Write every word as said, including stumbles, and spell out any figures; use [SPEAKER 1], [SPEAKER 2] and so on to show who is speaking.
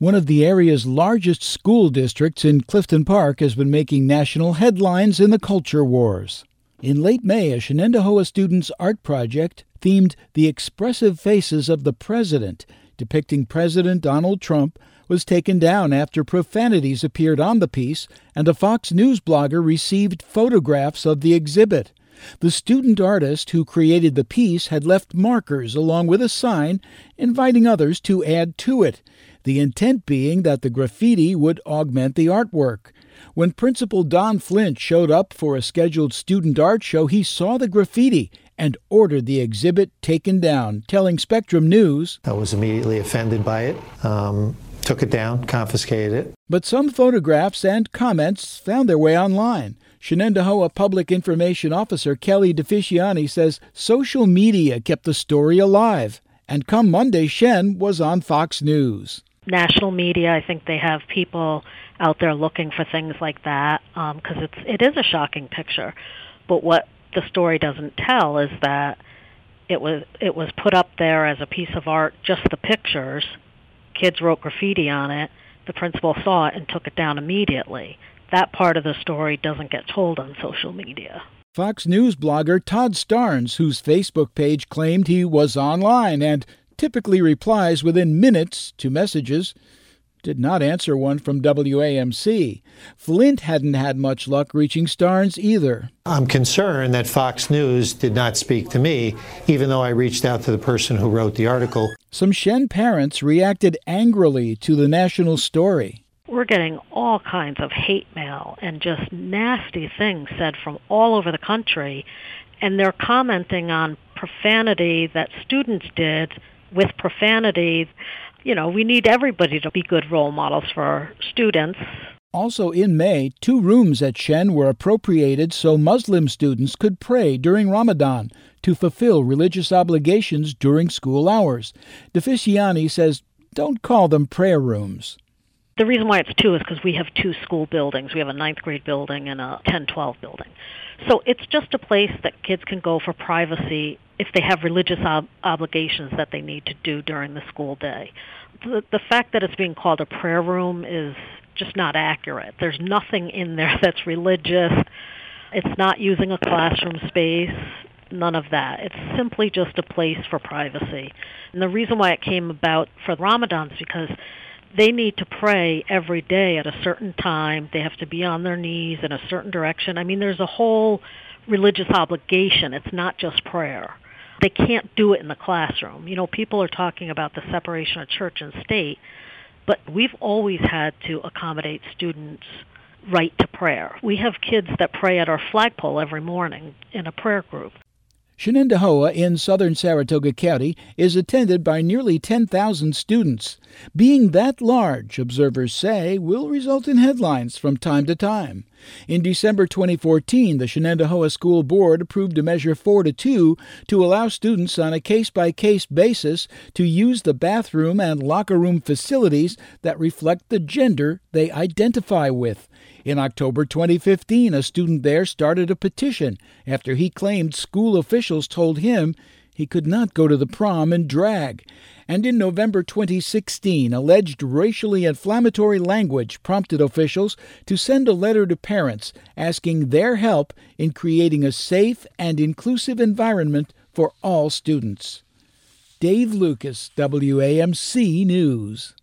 [SPEAKER 1] One of the area's largest school districts in Clifton Park has been making national headlines in the culture wars. In late May, a Shenendehowa students' art project themed The Expressive Faces of the President, depicting President Donald Trump, was taken down after profanities appeared on the piece and a Fox News blogger received photographs of the exhibit. The student artist who created the piece had left markers along with a sign inviting others to add to it, the intent being that the graffiti would augment the artwork. When Principal Don Flint showed up for a scheduled student art show, he saw the graffiti and ordered the exhibit taken down, telling Spectrum News,
[SPEAKER 2] I was immediately offended by it, um, took it down, confiscated it.
[SPEAKER 1] But some photographs and comments found their way online. Shenendehowa Public Information Officer Kelly DeFisciani says social media kept the story alive, and come Monday, Shen was on Fox News.
[SPEAKER 3] National media, I think they have people out there looking for things like that because um, it's it is a shocking picture. But what the story doesn't tell is that it was it was put up there as a piece of art, just the pictures. Kids wrote graffiti on it. The principal saw it and took it down immediately. That part of the story doesn't get told on social media.
[SPEAKER 1] Fox News blogger Todd Starnes, whose Facebook page claimed he was online and typically replies within minutes to messages, did not answer one from W A M C. Flint hadn't had much luck reaching Starnes either.
[SPEAKER 2] I'm concerned that Fox News did not speak to me, even though I reached out to the person who wrote the article.
[SPEAKER 1] Some Shen parents reacted angrily to the national story.
[SPEAKER 3] We're getting all kinds of hate mail and just nasty things said from all over the country, and they're commenting on profanity that students did with profanity. You know, we need everybody to be good role models for our students.
[SPEAKER 1] Also in May, two rooms at Shen were appropriated so Muslim students could pray during Ramadan to fulfill religious obligations during school hours. DeFisciani says, don't call them prayer rooms.
[SPEAKER 3] The reason why it's two is because we have two school buildings. We have a ninth grade building and a ten twelve building. So it's just a place that kids can go for privacy if they have religious ob- obligations that they need to do during the school day. The, the fact that it's being called a prayer room is just not accurate. There's nothing in there that's religious. It's not using a classroom space. None of that. It's simply just a place for privacy. And the reason why it came about for Ramadan is because they need to pray every day at a certain time. They have to be on their knees in a certain direction. I mean, there's a whole religious obligation. It's not just prayer. They can't do it in the classroom. You know, people are talking about the separation of church and state, but we've always had to accommodate students' right to prayer. We have kids that pray at our flagpole every morning in a prayer group.
[SPEAKER 1] Shenendehowa in southern Saratoga County is attended by nearly ten thousand students. Being that large, observers say, will result in headlines from time to time. In December twenty fourteen, the Shenendehowa School Board approved a Measure four to two to allow students on a case-by-case basis to use the bathroom and locker room facilities that reflect the gender they identify with. In October twenty fifteen, a student there started a petition after he claimed school officials told him he could not go to the prom in drag. And in November twenty sixteen, alleged racially inflammatory language prompted officials to send a letter to parents asking their help in creating a safe and inclusive environment for all students. Dave Lucas, W A M C News.